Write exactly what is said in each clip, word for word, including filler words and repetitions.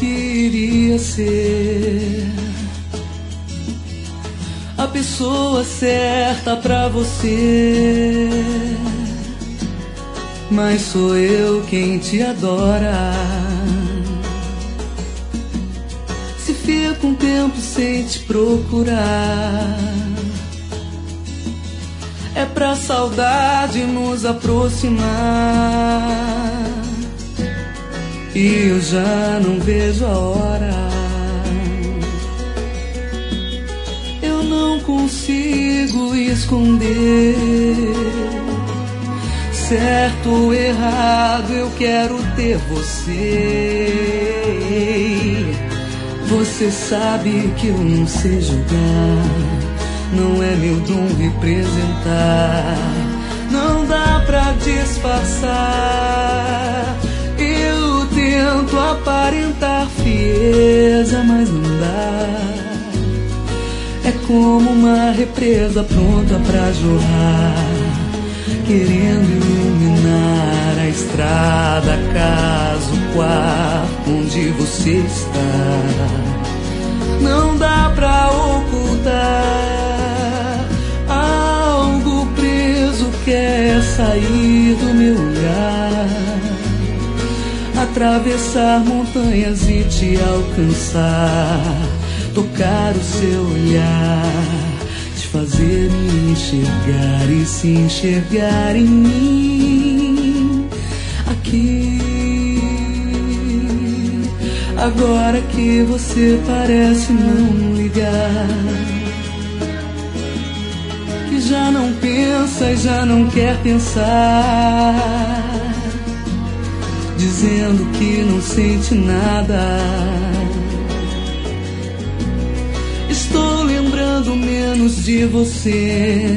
que iria ser a pessoa certa pra você, mas sou eu quem te adora. Se fica um tempo sem te procurar, é pra saudade nos aproximar, e eu já não vejo a hora. Eu não consigo esconder, certo ou errado, eu quero ter você. Você sabe que eu não sei julgar, não é meu dom representar, não dá pra disfarçar. Eu tento aparentar frieza, mas não dá. É como uma represa pronta pra jorrar, querendo iluminar a estrada, casa, o quarto onde você está. Não dá pra ocultar, algo preso quer sair do meu olhar, atravessar montanhas e te alcançar, tocar o seu olhar, te fazer me enxergar e se enxergar em mim. Aqui, agora que você parece não ligar, que já não pensa e já não quer pensar, dizendo que não sente nada. Estou lembrando menos de você,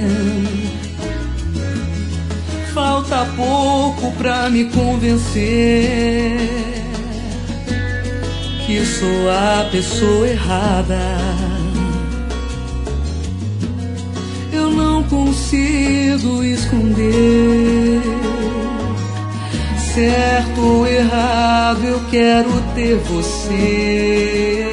falta pouco pra me convencer que sou a pessoa errada. Eu não consigo esconder, certo ou errado, eu quero ter você.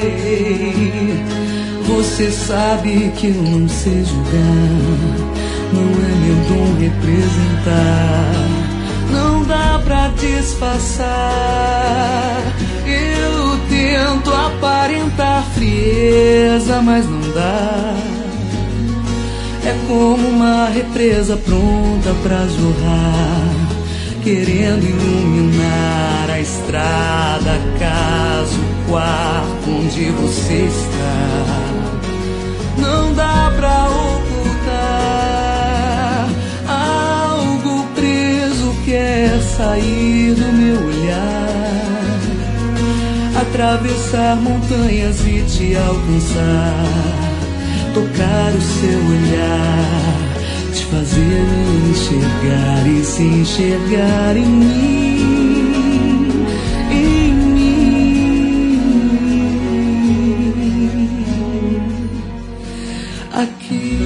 Você sabe que eu não sei julgar, não é meu dom representar, não dá pra disfarçar. Eu tento aparentar frieza, mas não dá. É como uma represa pronta pra jorrar, querendo iluminar a estrada, a casa, o quarto onde você está. Não dá pra ocultar, algo preso quer sair do meu olhar, atravessar montanhas e te alcançar, tocar o seu olhar, te fazer me enxergar e se enxergar em mim, em mim, aqui.